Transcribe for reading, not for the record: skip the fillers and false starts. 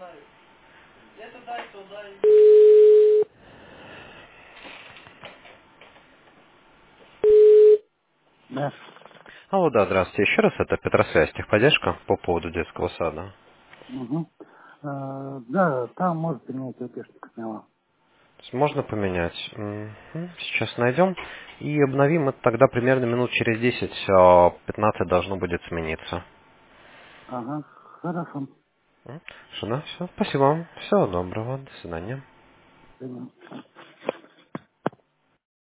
Да. Алло, да, здравствуйте. Еще раз, это Петросвязь, техподдержка по поводу детского сада. Угу. Да, там может принять ОПшник сняла. То есть можно поменять. Мгм. Сейчас найдем и обновим это тогда примерно минут через 10-15 должно будет смениться. Ага, хорошо. Что, да? Все. Спасибо вам. Всего доброго. До свидания. Понятно.